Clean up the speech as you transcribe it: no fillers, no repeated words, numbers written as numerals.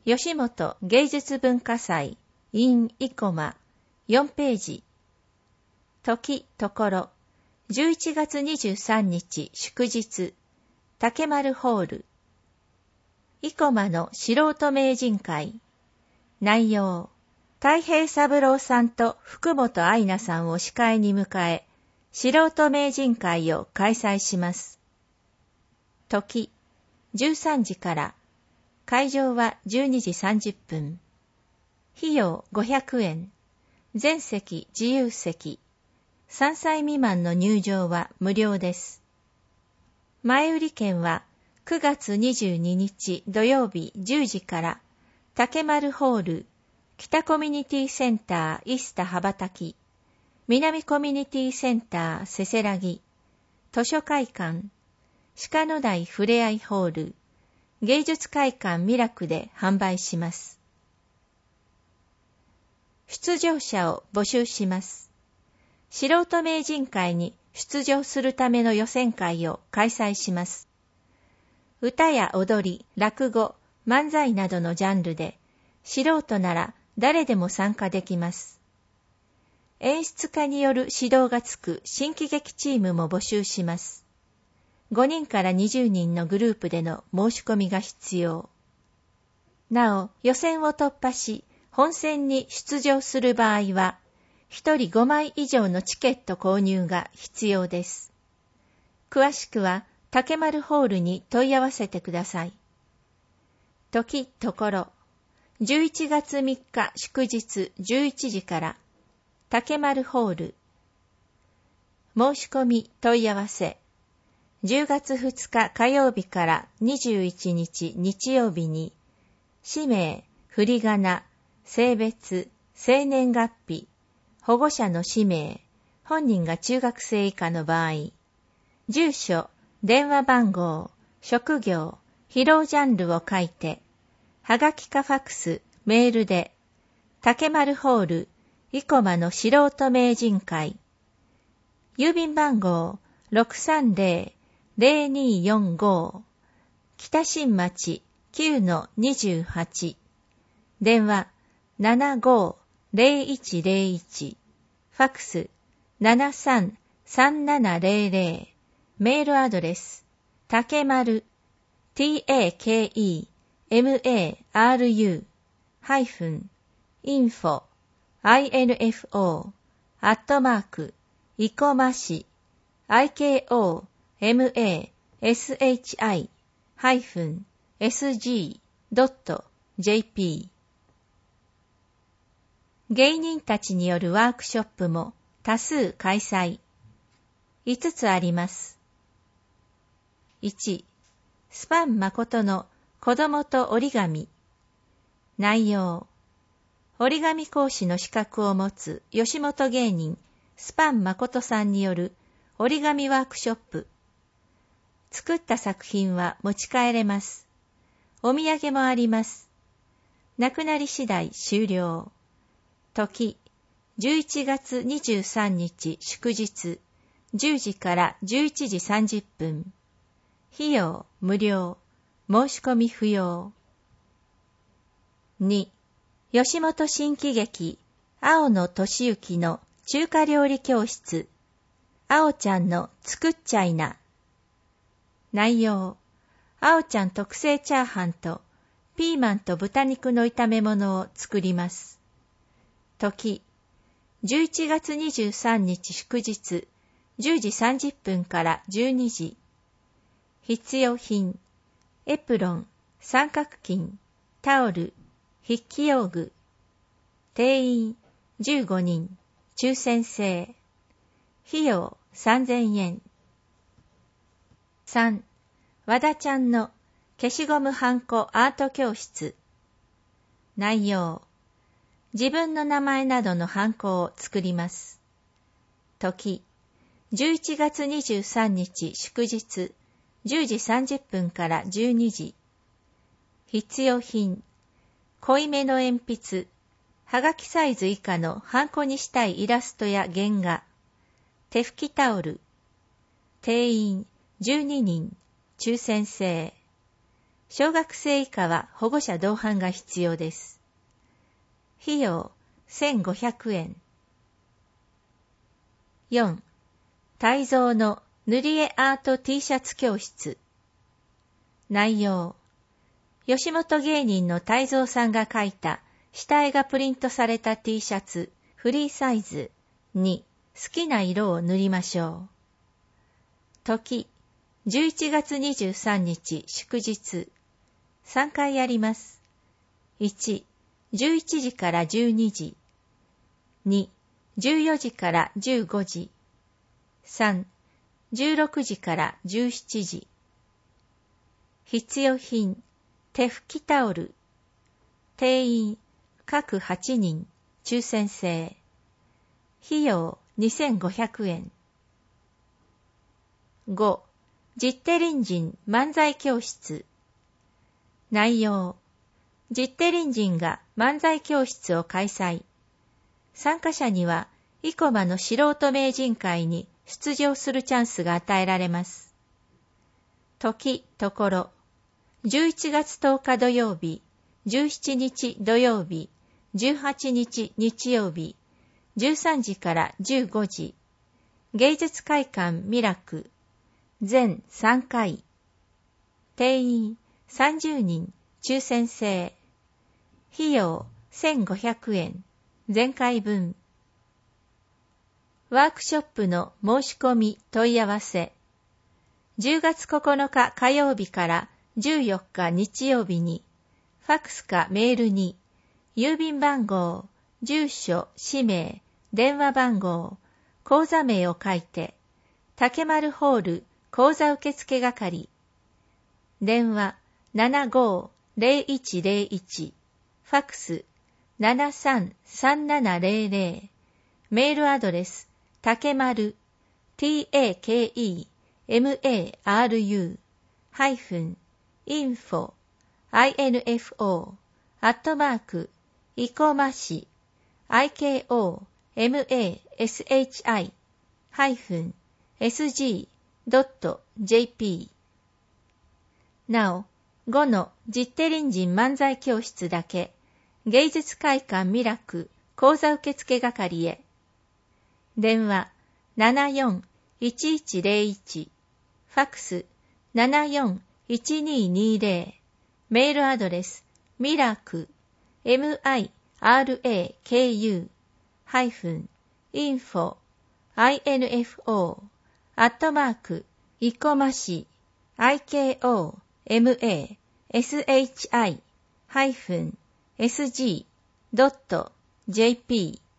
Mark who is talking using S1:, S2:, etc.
S1: 吉本芸術文化祭 in 生駒4ページ。時ところ11月23日祝日竹丸ホール生駒の素人名人会。内容、太平三郎さんと福本愛菜さんを司会に迎え、素人名人会を開催します。時、13時から、会場は12時30分。費用500円。全席自由席。3歳未満の入場は無料です。前売券は9月22日土曜日10時から竹丸ホール北コミュニティセンターイスタ羽ばたき南コミュニティセンターせせらぎ図書会館鹿野台ふれあいホール芸術会館ミラクで販売します。出場者を募集します。素人名人会に出場するための予選会を開催します。歌や踊り、落語、漫才などのジャンルで、素人なら誰でも参加できます。演出家による指導がつく新喜劇チームも募集します。5人から20人のグループでの申し込みが必要。なお、予選を突破し、本戦に出場する場合は、1人5枚以上のチケット購入が必要です。詳しくは、竹丸ホールに問い合わせてください。時ところ、11月3日祝日11時から、竹丸ホール。申し込み問い合わせ。10月2日火曜日から21日日曜日に、氏名、振り仮名、性別、生年月日、保護者の氏名、本人が中学生以下の場合、住所、電話番号、職業、披露ジャンルを書いて、はがきかファクス、メールで、竹丸ホール、生駒の素人名人会、郵便番号 630-0245 北新町 9-28 電話 75-0101 ファクス 73-3700 メールアドレス竹丸 takemaru-info info アットマーク生駒市 ikomashi-sg.jp 芸人たちによるワークショップも多数開催。5つあります。1. スパン誠の子供と折り紙。内容。折り紙講師の資格を持つ吉本芸人スパン誠さんによる折り紙ワークショップ。作った作品は持ち帰れます。お土産もあります。なくなり次第終了。時、11月23日祝日、10時から11時30分。費用無料、申し込み不要。2. 吉本新喜劇、青野俊之の中華料理教室、あおちゃんの作っちゃいな。内容、あおちゃん特製チャーハンとピーマンと豚肉の炒め物を作ります。時、11月23日祝日、10時30分から12時。必要品、エプロン、三角巾、タオル、筆記用具。定員15人、抽選制。費用3000円。3. 和田ちゃんの消しゴムはんこアート教室。内容。自分の名前などのはんこを作ります。時。11月23日祝日、10時30分から12時。必要品。濃いめの鉛筆。はがきサイズ以下のはんこにしたいイラストや原画。手拭きタオル。定員12人、抽選制。 小学生以下は保護者同伴が必要です。費用1500円。4. 泰造の塗り絵アート T シャツ教室。内容。吉本芸人の泰造さんが描いた下絵がプリントされた T シャツフリーサイズに好きな色を塗りましょう。時、11月23日祝日。3回やります。1、11時から12時。2、14時から15時。3、16時から17時。必要品、手拭きタオル。定員、各8人、抽選制。費用、2500円。5. ジッテリンジン漫才教室。内容。ジッテリンジンが漫才教室を開催。参加者には、生駒の素人名人会に出場するチャンスが与えられます。時、ところ。11月10日土曜日、17日土曜日、18日日曜日、13時から15時。芸術会館ミラク。全3回。定員30人、抽選制。費用1500円。前回分。ワークショップの申し込み問い合わせ。10月9日火曜日から14日日曜日に、ファックスかメールに、郵便番号、住所、氏名、電話番号、口座名を書いて、竹丸ホール口座受付係。電話75-0101。ファックス733700。メールアドレス竹丸 takemaru -info @ikomashi ikomashi-sg.jp。 なお、5のジッテリンジン漫才教室だけ、芸術会館ミラク講座受付係へ。電話74-1101。ファックス74-1220。メールアドレスミラク MIRAKU-info ikomashi-sgi-sg.jp